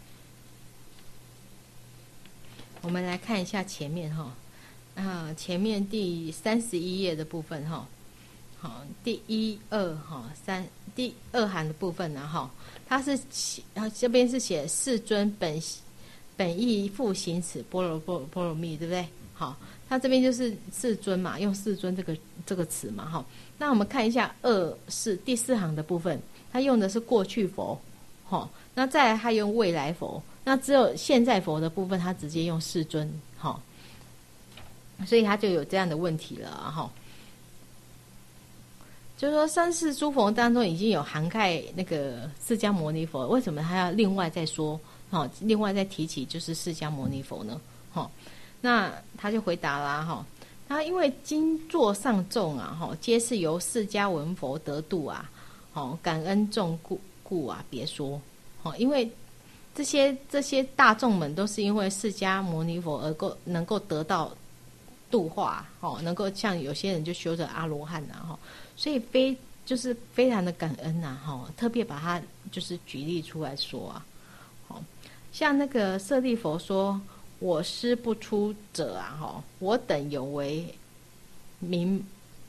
我们来看一下前面哈，前面第31页的部分哈。好，第1、2哈3第2行的部分呢哈，它是这边是写世尊本意复行此般若波罗蜜，对不对？好，它这边就是世尊嘛，用世尊这个词嘛哈。那我们看一下第4行的部分，它用的是过去佛，哈，那再来它用未来佛，那只有现在佛的部分，它直接用世尊，哈，所以它就有这样的问题了哈。就是说，三世诸佛当中已经有涵盖那个释迦牟尼佛，为什么他要另外再说？另外再提起就是释迦牟尼佛呢？那他就回答啦，他因为经座上众啊，皆是由释迦文佛得度啊，感恩众故啊，别说，因为这些大众们都是因为释迦牟尼佛而能够得到度化，能够像有些人就修着阿罗汉啊，所以就是非常的感恩呐，特别把它就是举例出来说啊，像那个舍利佛说，我师不出者啊，我等有为名，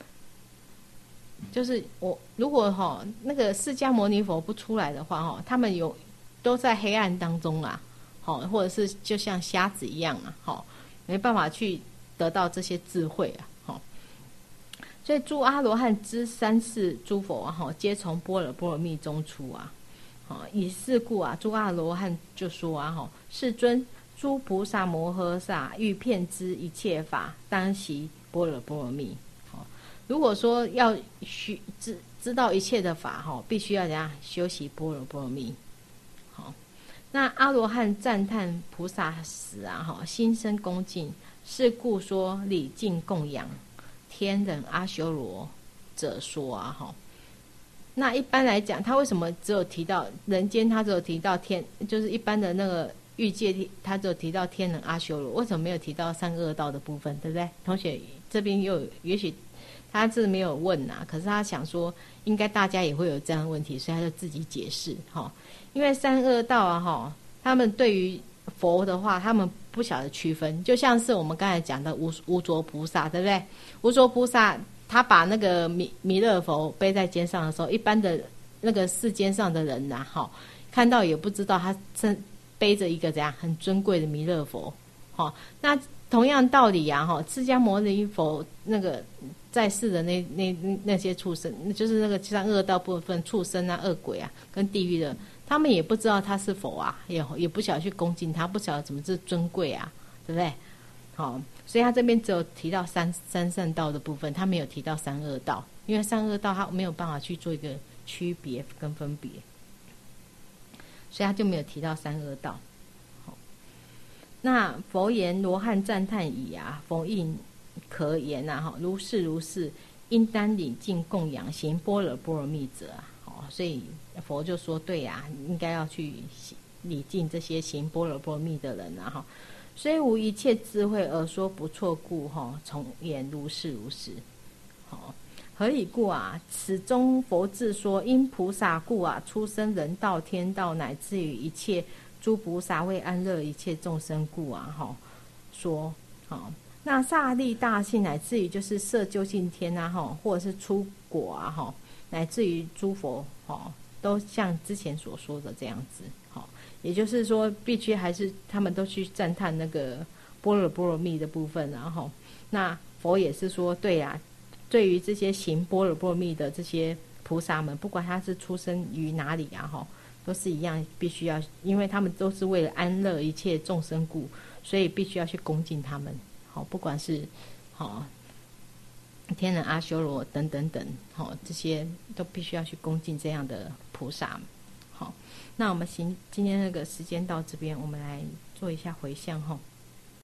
就是我如果那个释迦牟尼佛不出来的话，他们都在黑暗当中啊，或者是就像瞎子一样啊，没办法去得到这些智慧啊。所以诸阿罗汉之三世诸佛啊，皆从般若波罗蜜中出啊。以是故啊，诸阿罗汉就说啊，世尊，诸菩萨摩诃萨欲遍知一切法，当习般若波罗蜜。如果说要知道一切的法，必须要怎样修习般若波罗蜜。那阿罗汉赞叹菩萨时啊，心生恭敬，是故说礼敬供养天人阿修罗者说啊，那一般来讲，他为什么只有提到人间，他只有提到天，就是一般的那个欲界，他只有提到天人阿修罗，为什么没有提到三恶道的部分，对不对？同学这边也许他是没有问啊，可是他想说，应该大家也会有这样的问题，所以他就自己解释哈。因为三恶道啊，他们对于佛的话，他们不晓得区分，就像是我们刚才讲的无着菩萨，对不对？无着菩萨他把那个弥勒佛背在肩上的时候，一般的那个世间上的人呐，看到也不知道他背着一个怎样很尊贵的弥勒佛，那同样道理啊，释迦牟尼佛那个在世的那些畜生，就是那个像恶道部分畜生啊、恶鬼啊，跟地狱的他们也不知道他是佛啊，也不晓得去恭敬他，不晓得怎么是尊贵啊，对不对？好，所以他这边只有提到三圣道的部分，他没有提到三恶道，因为三恶道他没有办法去做一个区别跟分别，所以他就没有提到三恶道。好，那佛言罗汉赞叹已啊，佛应可言啊，如是如是，应当礼敬供养行般若波罗蜜者啊。所以佛就说对啊，应该要去礼敬这些行般若波罗蜜的人啊。虽无一切智慧而说不错故，从言如是如是。何以故啊？此中佛自说，因菩萨故啊，出生人道天道，乃至于一切诸菩萨为安乐一切众生故啊，说那萨利大性乃至于就是摄究竟天啊，或者是出果啊，乃至于诸佛都像之前所说的这样子。也就是说必须还是他们都去赞叹那个般若波罗蜜的部分，然后那佛也是说对啊，对于这些行般若波罗蜜的这些菩萨们，不管他是出生于哪里啊，都是一样，必须要，因为他们都是为了安乐一切众生故，所以必须要去恭敬他们。不管是天人阿修罗等等等，这些都必须要去恭敬这样的菩萨。好，那我们今天那个时间到这边，我们来做一下回向。